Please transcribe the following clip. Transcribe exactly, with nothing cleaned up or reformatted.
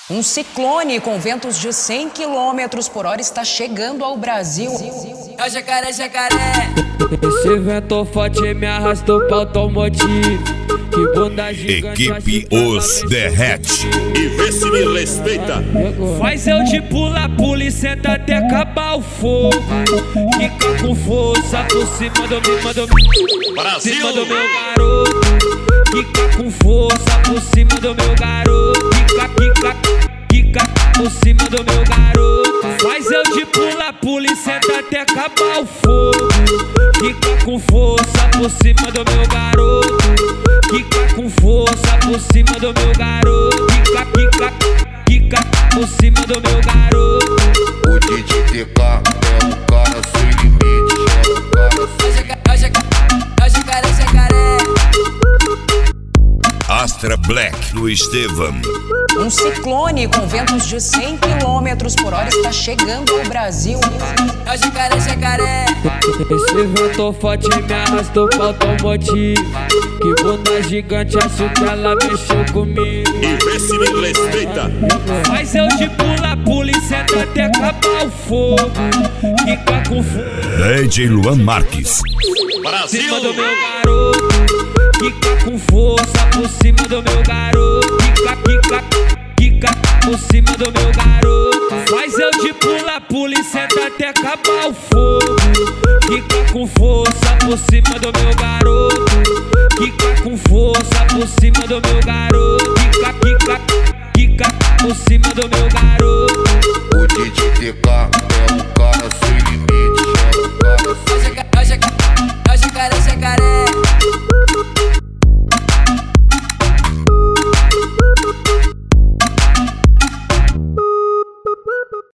Um ciclone com ventos de cem quilômetros por hora está chegando ao Brasil. É o jacaré, jacaré. Esse vento forte me arrastou pra automotivo. Que bunda gigante. Equipe Os Derrete. E vê se me respeita. Faz eu de pula, pula e senta até acabar o fogo. Fica com força por cima do meu, do Brasil. cima do meu garoto. Fica com força por cima do meu garoto. Fica, fica, fica por cima do meu garoto. Faz eu de pula, pula e senta até acabar o fogo. Fica com força por cima do meu garoto. Fica com força por cima do meu garoto. Fica, fica, fica por cima do meu garoto. O D J T K é um cara sem limite. É um cara sem É o jacaré, jacaré. Astra Black do Estevam. Um ciclone com ventos de cem quilômetros por hora está chegando ao Brasil. É o jacaré, jacaré. Esse vento forte me arrastou pra automotivo. Que bunda gigante, acho que ela mexeu comigo. E vê se me respeita. Faz eu de pula, pula e senta até acabar o fogo. Fica com força D J Luan Marques. Brasil. cima do meu garoto. Fica com força por cima do meu garoto. Fica, fica, fica por cima do meu garoto. Faz eu de pula, pula e senta até acabar o fogo. Fica com força por cima do meu garoto. Fica com força por cima do meu garoto. Fica, fica, fica por cima do meu garoto.